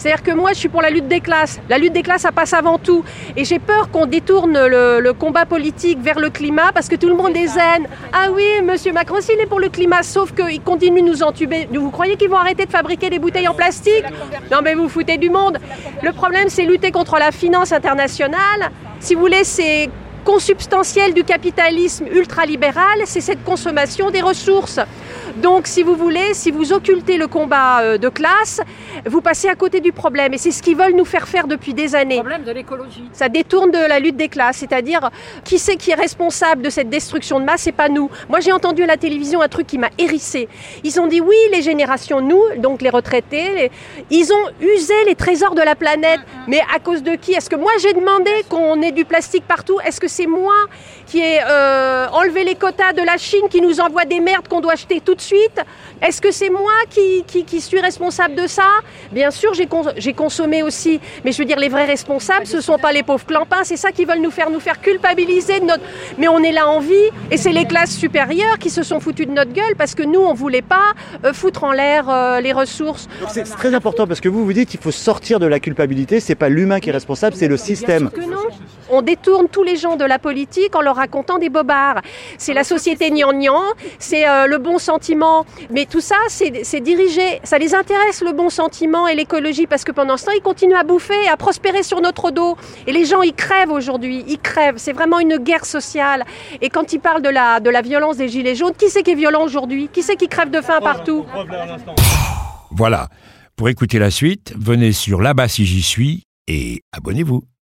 C'est-à-dire que moi, je suis pour la lutte des classes. La lutte des classes, ça passe avant tout. Et j'ai peur qu'on détourne le combat politique vers le climat parce que tout le monde est zen. Ah oui, monsieur Macron, s'il est pour le climat, sauf qu'il continue de nous entuber. Vous croyez qu'ils vont arrêter de fabriquer des bouteilles en plastique ? Non, mais vous foutez du monde. Le problème, c'est lutter contre la finance internationale. Si vous voulez, c'est consubstantiel du capitalisme ultralibéral, c'est cette consommation des ressources. Donc, si vous voulez, si vous occultez le combat de classe, vous passez à côté du problème. Et c'est ce qu'ils veulent nous faire faire depuis des années. Le problème de l'écologie. Ça détourne de la lutte des classes, c'est-à-dire qui c'est qui est responsable de cette destruction de masse, c'est pas nous. Moi, j'ai entendu à la télévision un truc qui m'a hérissée. Ils ont dit oui, les générations, nous, donc les retraités, ils ont usé les trésors de la planète. Mais à cause de qui ? Est-ce que moi, j'ai demandé qu'on ait du plastique partout ? Est-ce que c'est moi qui ai enlevé les quotas de la Chine, qui nous envoie des merdes qu'on doit acheter tout de suite ? Est-ce que c'est moi qui suis responsable de ça ? Bien sûr, j'ai consommé aussi. Mais je veux dire, les vrais responsables, ce ne sont pas les pauvres clampins. C'est ça qu'ils veulent nous faire culpabiliser de notre... Mais on est là en vie. Et c'est les classes supérieures qui se sont foutues de notre gueule parce que nous, on ne voulait pas foutre en l'air les ressources. Donc c'est très important parce que vous dites qu'il faut sortir de la culpabilité. C'est pas l'humain qui est responsable, c'est le système. Que non. On détourne tous les gens de la politique en leur racontant des bobards. C'est la société gnangnan, c'est le bon sentiment. Mais tout ça, c'est dirigé. Ça les intéresse, le bon sentiment et l'écologie, parce que pendant ce temps, ils continuent à bouffer, à prospérer sur notre dos. Et les gens, ils crèvent aujourd'hui. Ils crèvent. C'est vraiment une guerre sociale. Et quand ils parlent de la violence des gilets jaunes, qui c'est qui est violent aujourd'hui ? Qui c'est qui crève de faim partout ? Voilà. Pour écouter la suite, venez sur Là-bas si j'y suis et abonnez-vous.